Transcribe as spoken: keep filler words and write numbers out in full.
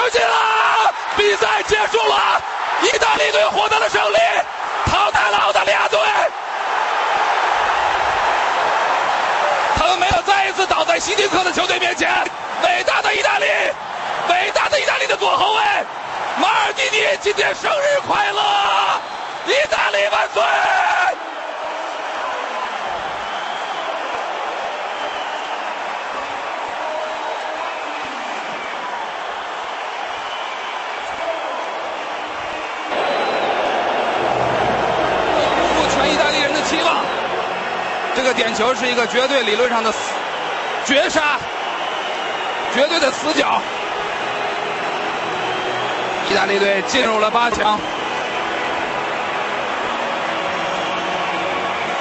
成进了，比赛结束了，意大利队获得了胜利，淘汰了澳大利亚队。他们没有再一次倒在希丁克的球队面前。伟大的意大利，伟大的意大利的左后卫马尔蒂尼今天生日快乐！意大利万岁！不负全意大利人的期望，这个点球是一个绝对理论上的绝杀，绝对的死角。意大利队进入了八强。